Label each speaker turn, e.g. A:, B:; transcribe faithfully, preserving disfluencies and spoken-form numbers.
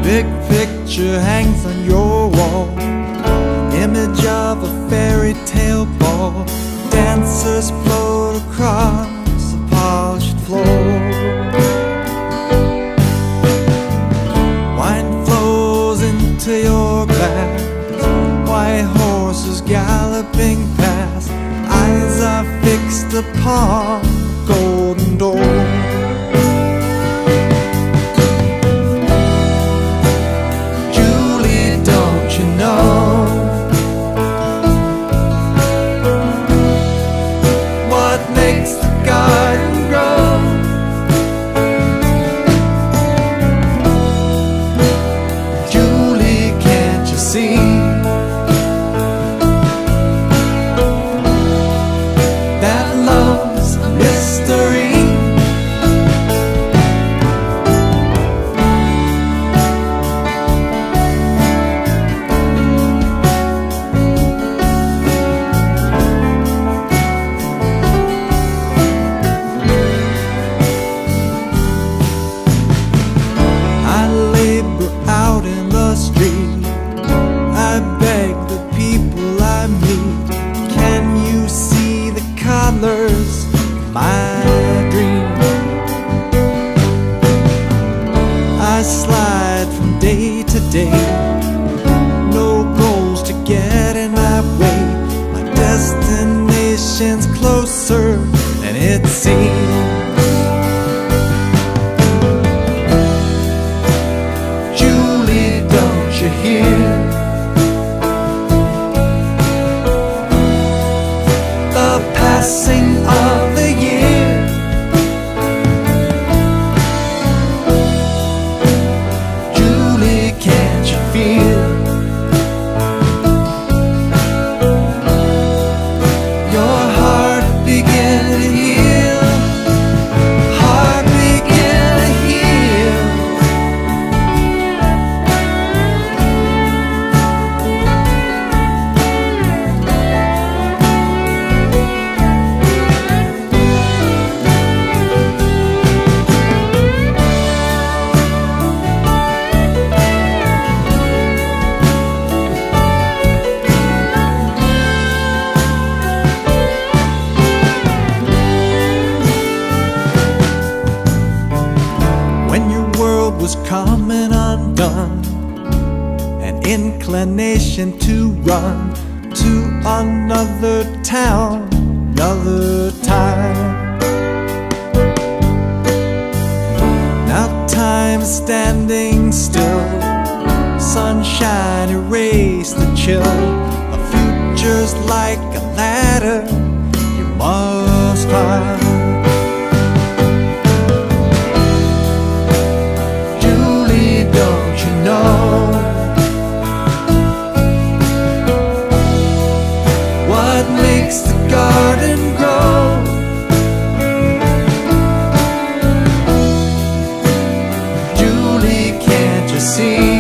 A: big picture hangs on your wall, image of a fairy tale ball. Dancers float across the polished floor. Wine flows into your glass, white horses galloping past. Eyes are fixed upon the golden door. Julie, don't you know what makes the garden grow? Julie, can't you see that love's a mystery? I labor out in the street, I beg the people I meet. Can you see the colors of my dream? I slide from day to day, no goals to get in my way. My destination's closer than it seems. Julie, don't you hear the passing of the year? Julie, can't you feel your heart begin to heal? Heart begin to heal. When your world was coming undone, an inclination to run to another town, another time. Now time's standing still, sunshine erased the chill. A future's like a ladder you must climb. Julie, don't you know what makes the garden grow? Julie, can't you see